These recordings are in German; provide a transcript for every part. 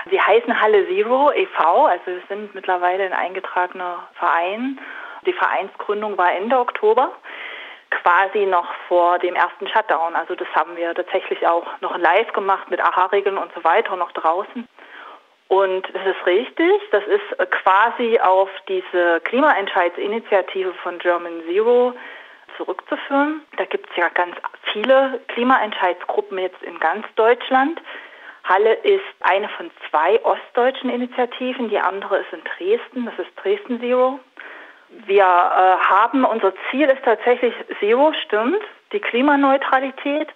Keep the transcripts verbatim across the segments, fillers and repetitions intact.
Sie heißen Halle Zero e V, also wir sind mittlerweile ein eingetragener Verein. Die Vereinsgründung war Ende Oktober, quasi noch vor dem ersten Shutdown. Also das haben wir tatsächlich auch noch live gemacht mit A H-Regeln und so weiter, noch draußen. Und das ist richtig, das ist quasi auf diese Klimaentscheidsinitiative von German Zero zurückzuführen. Da gibt es ja ganz viele Klimaentscheidsgruppen jetzt in ganz Deutschland. Halle ist eine von zwei ostdeutschen Initiativen, die andere ist in Dresden, das ist Dresden Zero. Wir äh, haben, unser Ziel ist tatsächlich Zero, stimmt, die Klimaneutralität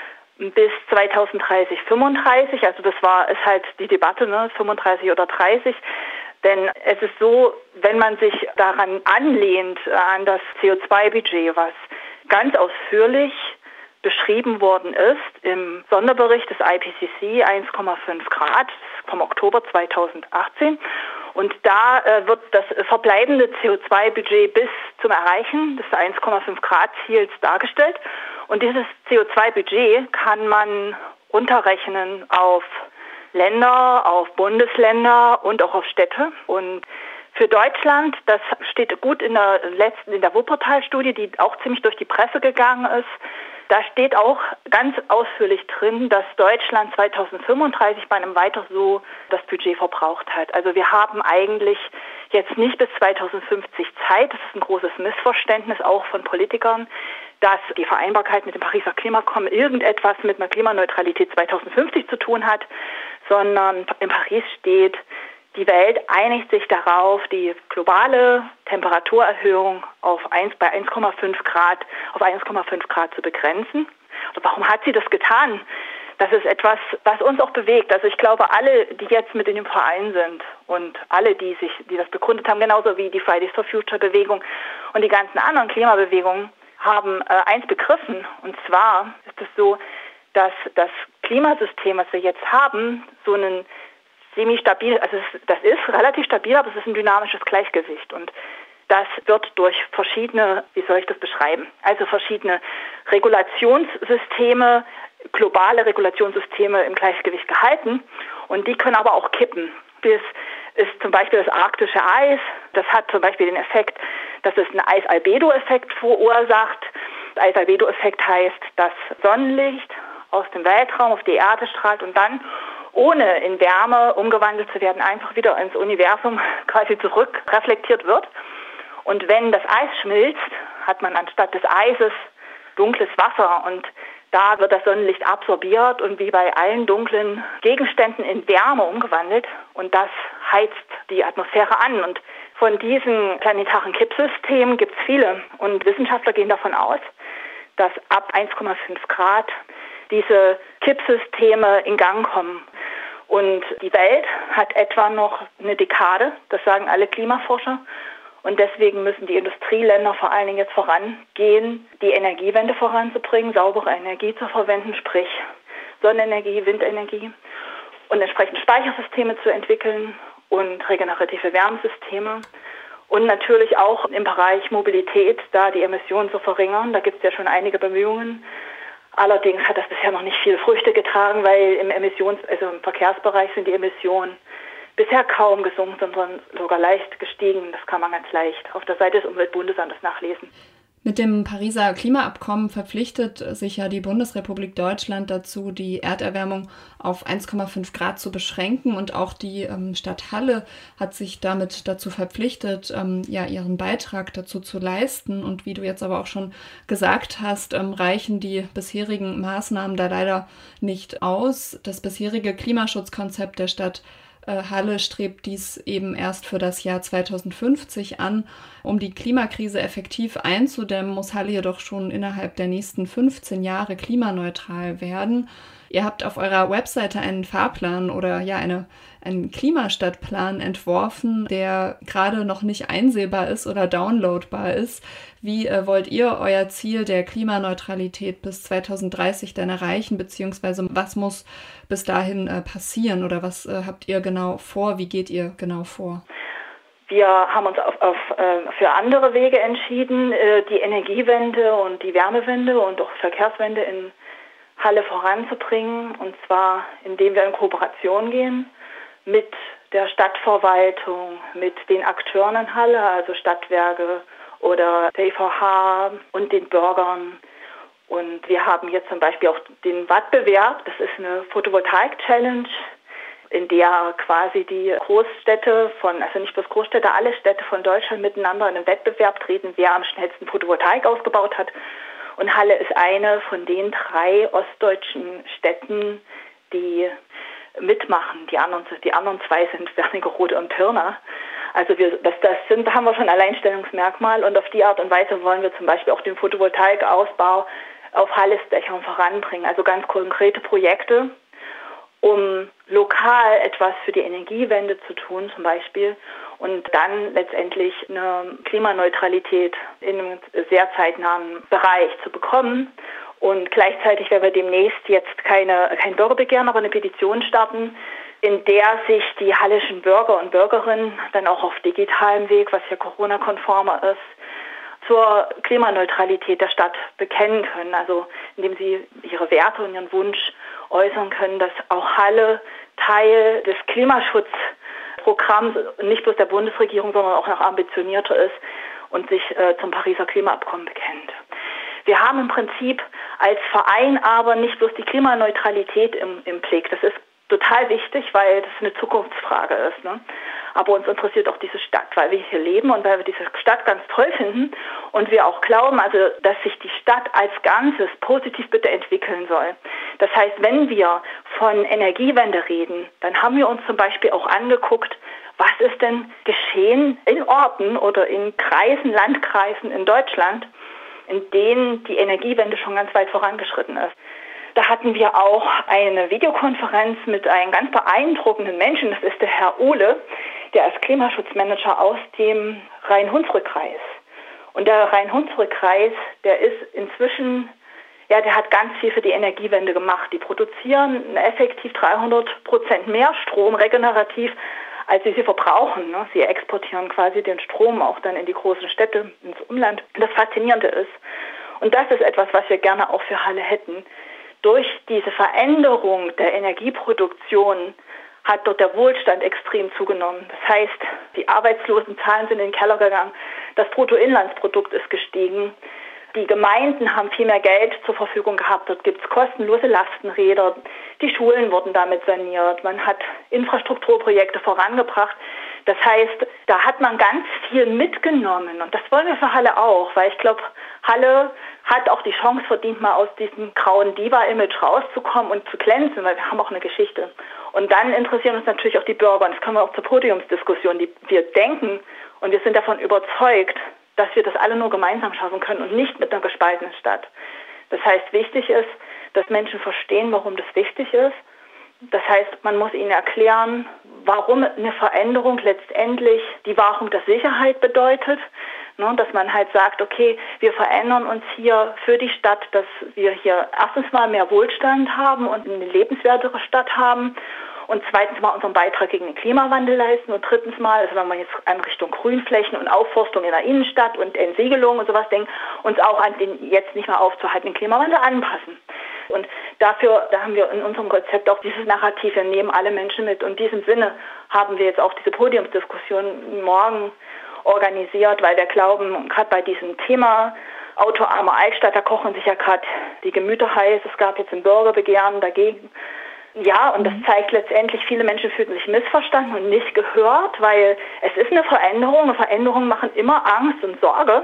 bis zweitausenddreißig, fünfunddreißig, also das war, ist halt die Debatte, ne, fünfunddreißig oder dreißig. Denn es ist so, wenn man sich daran anlehnt, an das C O zwei Budget, was ganz ausführlich beschrieben worden ist im Sonderbericht des I P C C eins Komma fünf Grad vom Oktober zweitausendachtzehn. Und da äh, wird das verbleibende C O zwei Budget bis zum Erreichen des eins Komma fünf Grad Ziels dargestellt. Und dieses C O zwei Budget kann man runterrechnen auf Länder, auf Bundesländer und auch auf Städte. Und für Deutschland, das steht gut in der letzten, in der Wuppertal-Studie, die auch ziemlich durch die Presse gegangen ist, da steht auch ganz ausführlich drin, dass Deutschland zweitausendfünfunddreißig bei einem Weiter so das Budget verbraucht hat. Also wir haben eigentlich jetzt nicht bis zweitausendfünfzig Zeit, das ist ein großes Missverständnis auch von Politikern, dass die Vereinbarkeit mit dem Pariser Klimaabkommen irgendetwas mit einer Klimaneutralität zweitausendfünfzig zu tun hat, sondern in Paris steht, die Welt einigt sich darauf, die globale Temperaturerhöhung auf eins, bei eins Komma fünf Grad, auf eins Komma fünf Grad zu begrenzen. Und warum hat sie das getan? Das ist etwas, was uns auch bewegt. Also ich glaube, alle, die jetzt mit in dem Verein sind und alle, die sich, die das begründet haben, genauso wie die Fridays for Future Bewegung und die ganzen anderen Klimabewegungen, haben äh, eins begriffen. Und zwar ist es so, dass das Klimasystem, was wir jetzt haben, so einen semi-stabil, also es, das ist relativ stabil, aber es ist ein dynamisches Gleichgewicht. Und das wird durch verschiedene, wie soll ich das beschreiben, also verschiedene Regulationssysteme, globale Regulationssysteme im Gleichgewicht gehalten. Und die können aber auch kippen. Das ist zum Beispiel das arktische Eis. Das hat zum Beispiel den Effekt, dass es einen Eis-Albedo-Effekt verursacht. Der Eis-Albedo-Effekt heißt, dass Sonnenlicht aus dem Weltraum auf die Erde strahlt und dann, ohne in Wärme umgewandelt zu werden, einfach wieder ins Universum quasi zurück reflektiert wird. Und wenn das Eis schmilzt, hat man anstatt des Eises dunkles Wasser und da wird das Sonnenlicht absorbiert und wie bei allen dunklen Gegenständen in Wärme umgewandelt und das heizt die Atmosphäre an. Und von diesen planetaren Kippsystemen gibt es viele und Wissenschaftler gehen davon aus, dass ab eins Komma fünf Grad diese Kippsysteme in Gang kommen. Und die Welt hat etwa noch eine Dekade, das sagen alle Klimaforscher. Und deswegen müssen die Industrieländer vor allen Dingen jetzt vorangehen, die Energiewende voranzubringen, saubere Energie zu verwenden, sprich Sonnenenergie, Windenergie und entsprechend Speichersysteme zu entwickeln und regenerative Wärmesysteme. Und natürlich auch im Bereich Mobilität, da die Emissionen zu verringern. Da gibt es ja schon einige Bemühungen. Allerdings hat das bisher noch nicht viele Früchte getragen, weil im Emissions-, also im Verkehrsbereich sind die Emissionen bisher kaum gesunken, sondern sogar leicht gestiegen. Das kann man ganz leicht auf der Seite des Umweltbundesamtes nachlesen. Mit dem Pariser Klimaabkommen verpflichtet sich ja die Bundesrepublik Deutschland dazu, die Erderwärmung auf eins Komma fünf Grad zu beschränken. Und auch die ähm, Stadt Halle hat sich damit dazu verpflichtet, ähm, ja, ihren Beitrag dazu zu leisten. Und wie du jetzt aber auch schon gesagt hast, ähm, reichen die bisherigen Maßnahmen da leider nicht aus. Das bisherige Klimaschutzkonzept der Stadt Halle strebt dies eben erst für das Jahr zweitausendfünfzig an. Um die Klimakrise effektiv einzudämmen, muss Halle jedoch schon innerhalb der nächsten fünfzehn Jahre klimaneutral werden. Ihr habt auf eurer Webseite einen Fahrplan oder ja eine, einen Klimastadtplan entworfen, der gerade noch nicht einsehbar ist oder downloadbar ist. Wie äh, wollt ihr euer Ziel der Klimaneutralität bis zweitausenddreißig denn erreichen, beziehungsweise was muss bis dahin äh, passieren oder was äh, habt ihr genau vor, wie geht ihr genau vor? Wir haben uns auf, auf, äh, für andere Wege entschieden, äh, die Energiewende und die Wärmewende und auch Verkehrswende in Halle voranzubringen, und zwar indem wir in Kooperation gehen mit der Stadtverwaltung, mit den Akteuren in Halle, also Stadtwerke oder der I V H und den Bürgern. Und wir haben hier zum Beispiel auch den Wettbewerb, das ist eine Photovoltaik-Challenge, in der quasi die Großstädte von, also nicht bloß Großstädte, alle Städte von Deutschland miteinander in einen Wettbewerb treten, wer am schnellsten Photovoltaik ausgebaut hat. Und Halle ist eine von den drei ostdeutschen Städten, die mitmachen. Die anderen, die anderen zwei sind Wernigerode und Pirna. Also wir, das, das sind, da haben wir schon ein Alleinstellungsmerkmal und auf die Art und Weise wollen wir zum Beispiel auch den Photovoltaikausbau auf Halles Dächern voranbringen. Also ganz konkrete Projekte, um lokal etwas für die Energiewende zu tun zum Beispiel und dann letztendlich eine Klimaneutralität in einem sehr zeitnahen Bereich zu bekommen. Und gleichzeitig werden wir demnächst jetzt keine, kein Bürgerbegehren, aber eine Petition starten, in der sich die hallischen Bürger und Bürgerinnen dann auch auf digitalem Weg, was ja Corona-konformer ist, zur Klimaneutralität der Stadt bekennen können. Also indem sie ihre Werte und ihren Wunsch äußern können, dass auch Halle Teil des Klimaschutzprogramms nicht bloß der Bundesregierung, sondern auch noch ambitionierter ist und sich äh, zum Pariser Klimaabkommen bekennt. Wir haben im Prinzip als Verein aber nicht bloß die Klimaneutralität im, im Blick. Das ist total wichtig, weil das eine Zukunftsfrage ist. Ne? Aber uns interessiert auch diese Stadt, weil wir hier leben und weil wir diese Stadt ganz toll finden und wir auch glauben, also dass sich die Stadt als Ganzes positiv bitte entwickeln soll. Das heißt, wenn wir von Energiewende reden, dann haben wir uns zum Beispiel auch angeguckt, was ist denn geschehen in Orten oder in Kreisen, Landkreisen in Deutschland, in denen die Energiewende schon ganz weit vorangeschritten ist. Da hatten wir auch eine Videokonferenz mit einem ganz beeindruckenden Menschen, das ist der Herr Uhle, der ist Klimaschutzmanager aus dem Rhein-Hunsrück-Kreis. Und der Rhein-Hunsrück-Kreis, der ist inzwischen, ja, der hat ganz viel für die Energiewende gemacht. Die produzieren effektiv dreihundert Prozent mehr Strom regenerativ, als sie sie verbrauchen. Ne? Sie exportieren quasi den Strom auch dann in die großen Städte, ins Umland. Das Faszinierende ist, und das ist etwas, was wir gerne auch für Halle hätten, durch diese Veränderung der Energieproduktion hat dort der Wohlstand extrem zugenommen. Das heißt, die Arbeitslosenzahlen sind in den Keller gegangen, das Bruttoinlandsprodukt ist gestiegen, die Gemeinden haben viel mehr Geld zur Verfügung gehabt, dort gibt es kostenlose Lastenräder, die Schulen wurden damit saniert, man hat Infrastrukturprojekte vorangebracht. Das heißt, da hat man ganz viel mitgenommen und das wollen wir für Halle auch, weil ich glaube, Halle hat auch die Chance verdient, mal aus diesem grauen Diva-Image rauszukommen und zu glänzen, weil wir haben auch eine Geschichte. Und dann interessieren uns natürlich auch die Bürger und das können wir auch zur Podiumsdiskussion, die wir denken und wir sind davon überzeugt, dass wir das alle nur gemeinsam schaffen können und nicht mit einer gespaltenen Stadt. Das heißt, wichtig ist, dass Menschen verstehen, warum das wichtig ist. Das heißt, man muss ihnen erklären, warum eine Veränderung letztendlich die Wahrung der Sicherheit bedeutet. Ne, dass man halt sagt, okay, wir verändern uns hier für die Stadt, dass wir hier erstens mal mehr Wohlstand haben und eine lebenswertere Stadt haben und zweitens mal unseren Beitrag gegen den Klimawandel leisten und drittens mal, also wenn man jetzt an Richtung Grünflächen und Aufforstung in der Innenstadt und Entsiegelung und sowas denkt, uns auch an den jetzt nicht mehr aufzuhaltenden Klimawandel anpassen. Und dafür, da haben wir in unserem Konzept auch dieses Narrativ, wir nehmen alle Menschen mit. Und in diesem Sinne haben wir jetzt auch diese Podiumsdiskussion morgen organisiert, weil wir glauben, gerade bei diesem Thema autoarme Altstadt, da kochen sich ja gerade die Gemüter heiß. Es gab jetzt ein Bürgerbegehren dagegen. Ja, und das zeigt letztendlich, viele Menschen fühlen sich missverstanden und nicht gehört, weil es ist eine Veränderung. Und Veränderungen machen immer Angst und Sorge.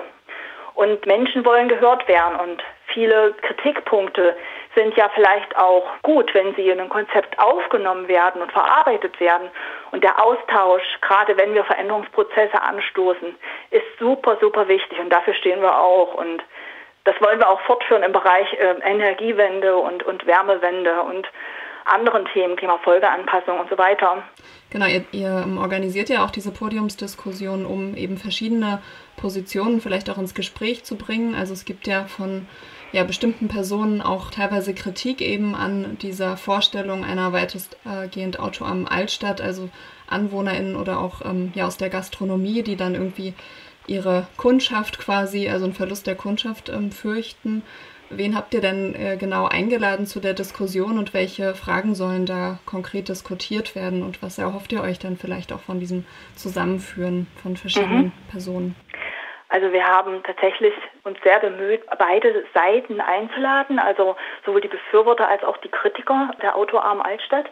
Und Menschen wollen gehört werden. Und viele Kritikpunkte sind ja vielleicht auch gut, wenn sie in ein Konzept aufgenommen werden und verarbeitet werden. Und der Austausch, gerade wenn wir Veränderungsprozesse anstoßen, ist super, super wichtig. Und dafür stehen wir auch. Und das wollen wir auch fortführen im Bereich äh, Energiewende und, und Wärmewende und anderen Themen, Klimafolgeanpassung und so weiter. Genau, ihr, ihr organisiert ja auch diese Podiumsdiskussion, um eben verschiedene Positionen vielleicht auch ins Gespräch zu bringen. Also es gibt ja von ja, bestimmten Personen auch teilweise Kritik eben an dieser Vorstellung einer weitestgehend autoarmen Altstadt, also AnwohnerInnen oder auch ähm, ja, aus der Gastronomie, die dann irgendwie ihre Kundschaft quasi, also einen Verlust der Kundschaft ähm, fürchten. wen habt ihr denn äh, genau eingeladen zu der Diskussion und welche Fragen sollen da konkret diskutiert werden und was erhofft ihr euch dann vielleicht auch von diesem Zusammenführen von verschiedenen mhm. Personen? Also wir haben tatsächlich uns sehr bemüht, beide Seiten einzuladen, also sowohl die Befürworter als auch die Kritiker der autoarmen Altstadt.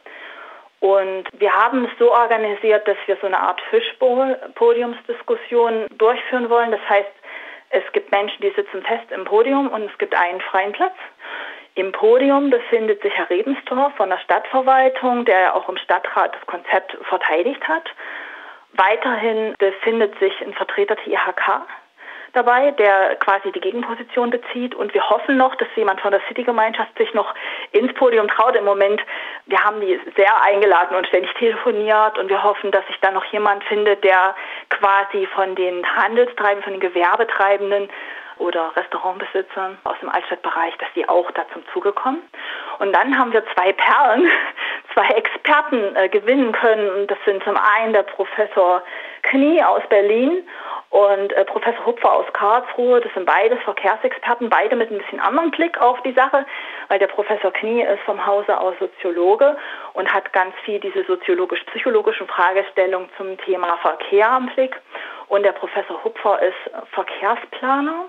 Und wir haben es so organisiert, dass wir so eine Art Fischbowl-Podiumsdiskussion durchführen wollen. Das heißt, es gibt Menschen, die sitzen fest im Podium und es gibt einen freien Platz. Im Podium befindet sich Herr Rebenstorff von der Stadtverwaltung, der auch im Stadtrat das Konzept verteidigt hat. Weiterhin befindet sich ein Vertreter der I H K dabei, der quasi die Gegenposition bezieht. Und wir hoffen noch, dass jemand von der City-Gemeinschaft sich noch ins Podium traut. Im Moment, wir haben die sehr eingeladen und ständig telefoniert. Und wir hoffen, dass sich dann noch jemand findet, der quasi von den Handelstreibenden, von den Gewerbetreibenden oder Restaurantbesitzern aus dem Altstadtbereich, dass die auch da zum Zuge kommen. Und dann haben wir zwei Perlen, zwei Experten äh, gewinnen können. Und das sind zum einen der Professor Knie aus Berlin und äh, Professor Hupfer aus Karlsruhe. Das sind beides Verkehrsexperten, beide mit ein bisschen anderen Blick auf die Sache, weil der Professor Knie ist vom Hause aus Soziologe und hat ganz viel diese soziologisch-psychologischen Fragestellungen zum Thema Verkehr am Blick. Und der Professor Hupfer ist Verkehrsplaner.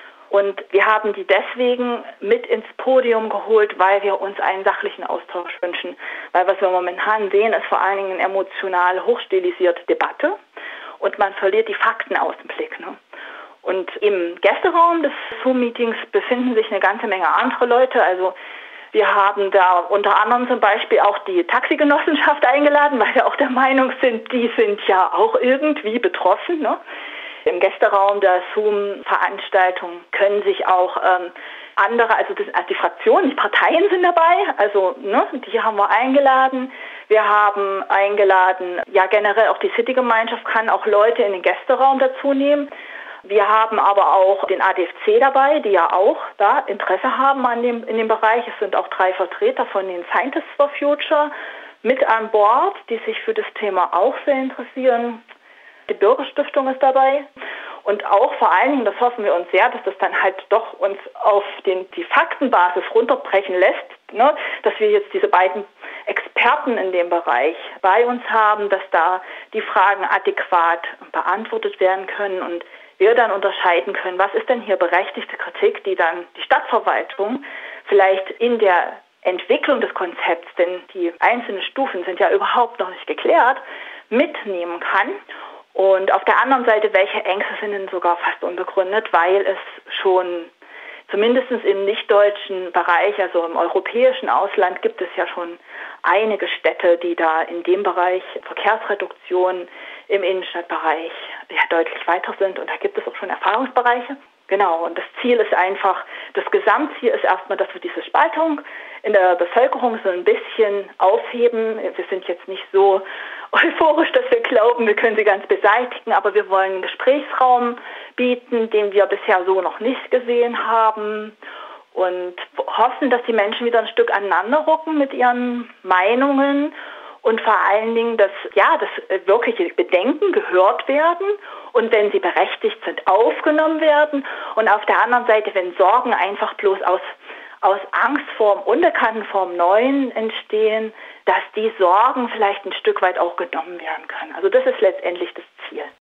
Und wir haben die deswegen mit ins Podium geholt, weil wir uns einen sachlichen Austausch wünschen. Weil was wir momentan sehen, ist vor allen Dingen eine emotional hochstilisierte Debatte und man verliert die Fakten aus dem Blick. Ne? Und im Gästeraum des Zoom-Meetings befinden sich eine ganze Menge andere Leute. Also wir haben da unter anderem zum Beispiel auch die Taxigenossenschaft eingeladen, weil wir auch der Meinung sind, die sind ja auch irgendwie betroffen. Ne? Im Gästeraum der Zoom-Veranstaltung können sich auch ähm, andere, also, das, also die Fraktionen, die Parteien sind dabei, also ne, die haben wir eingeladen. Wir haben eingeladen, ja generell auch die City-Gemeinschaft kann auch Leute in den Gästeraum dazu nehmen. Wir haben aber auch den A D F C dabei, die ja auch da Interesse haben an dem, in dem Bereich. Es sind auch drei Vertreter von den Scientists for Future mit an Bord, die sich für das Thema auch sehr interessieren. Die Bürgerstiftung ist dabei und auch vor allen Dingen, das hoffen wir uns sehr, dass das dann halt doch uns auf den, die Faktenbasis runterbrechen lässt, ne, dass wir jetzt diese beiden Experten in dem Bereich bei uns haben, dass da die Fragen adäquat beantwortet werden können und wir dann unterscheiden können, was ist denn hier berechtigte Kritik, die dann die Stadtverwaltung vielleicht in der Entwicklung des Konzepts, denn die einzelnen Stufen sind ja überhaupt noch nicht geklärt, mitnehmen kann. Und auf der anderen Seite, welche Ängste sind denn sogar fast unbegründet, weil es schon zumindest im nicht-deutschen Bereich, also im europäischen Ausland, gibt es ja schon einige Städte, die da in dem Bereich Verkehrsreduktion im Innenstadtbereich ja, deutlich weiter sind. Und da gibt es auch schon Erfahrungsbereiche. Genau, und das Ziel ist einfach, das Gesamtziel ist erstmal, dass wir diese Spaltung in der Bevölkerung so ein bisschen aufheben. Wir sind jetzt nicht so euphorisch, dass wir glauben, wir können sie ganz beseitigen, aber wir wollen einen Gesprächsraum bieten, den wir bisher so noch nicht gesehen haben und hoffen, dass die Menschen wieder ein Stück aneinander rücken mit ihren Meinungen und vor allen Dingen, dass ja, dass wirkliche Bedenken gehört werden und wenn sie berechtigt sind, aufgenommen werden und auf der anderen Seite, wenn Sorgen einfach bloß aus, aus Angst vor dem Unbekannten, vor dem Neuen entstehen, dass die Sorgen vielleicht ein Stück weit auch genommen werden können. Also das ist letztendlich das Ziel.